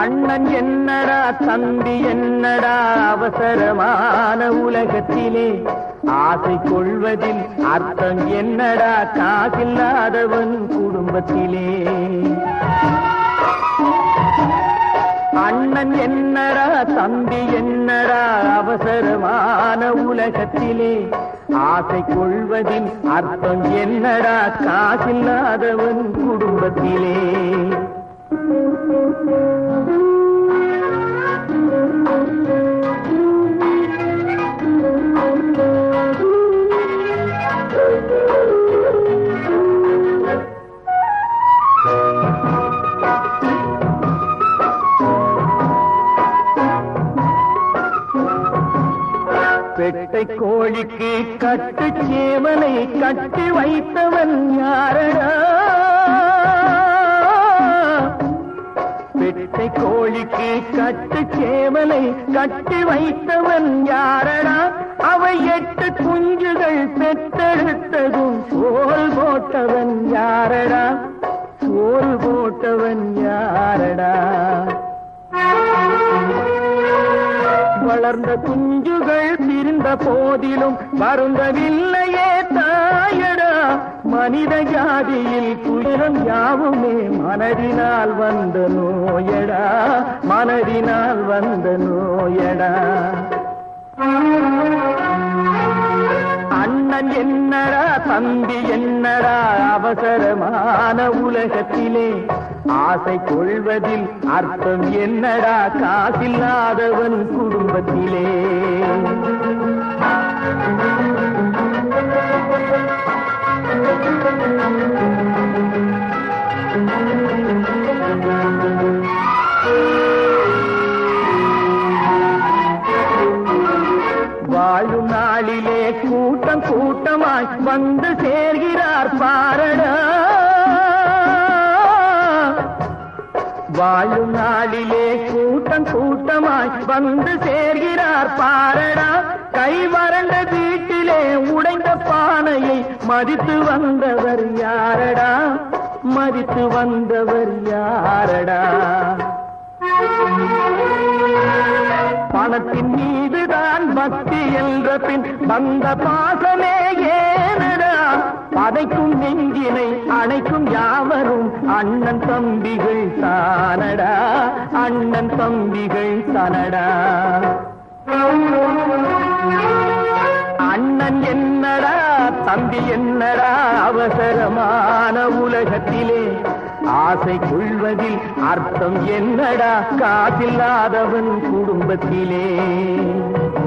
அண்ணன் என்னடா தம்பி என்னடா அவசரமான உலகத்திலே ஆசை கொள்வதில் அர்த்தம் என்னடா காசில்லாதவன் குடும்பத்திலே. அண்ணன் என்னடா தம்பி என்னடா அவசரமான உலகத்திலே ஆசை கொள்வதில் அர்த்தம் என்னடா காசில்லாதவன் குடும்பத்திலே. பெட்டை கோழிக்கு கட்டு சேவலை கட்டி வைத்தவன் யாரடா? பெட்டை கோழிக்கு கட்டு சேவலை கட்டி வைத்தவன் யாரடா? அவை 8 குஞ்சுகள் பெற்றெடுத்ததும் சோறு போட்டவன் யாரடா? சோறு போட்டவன் யாரடா? வளர்ந்த குஞ்சுகள் பிரிந்த போதிலும் வருந்தவில்லையே தாயடா. மனித ஜாதியில் துயரம் யாவுமே மனதினால் வந்த நோயடா, மனதினால் வந்த நோயடா. அண்ணன் என்னடா தம்பி என்னடா அவசரமான உலகத்திலே ஆசை கொள்வதில் அர்த்தம் என்னடா காசில்லாதவன் குடும்பத்திலே. வாழும் நாளிலே கூட்டம் கூட்டமாய் வந்து சேர்கிறார் பாரடா. வாழும் நாளிலே கூட்டம் கூட்டமாய் வந்து சேர்கிறார் பாரடா. கை வறண்ட வீட்டிலே உடைந்த பானையை மதித்து வந்தவர் யாரடா? மதித்து வந்தவர் யாரடா? பணத்தின் மீதுதான் பக்தி என்ற பின் வந்த பாசமே ஏனடா? பதைக்கும் நெஞ்சினை அணைக்கும் யாவரும் அண்ணன் தம்பிகள் தானடா, அண்ணன் தம்பிகள் தானடா. அண்ணன் என்னடா தம்பி என்னடா அவசரமான உலகத்திலே ஆசை கொள்வதில் அர்த்தம் என்னடா காசில்லாதவன் குடும்பத்திலே.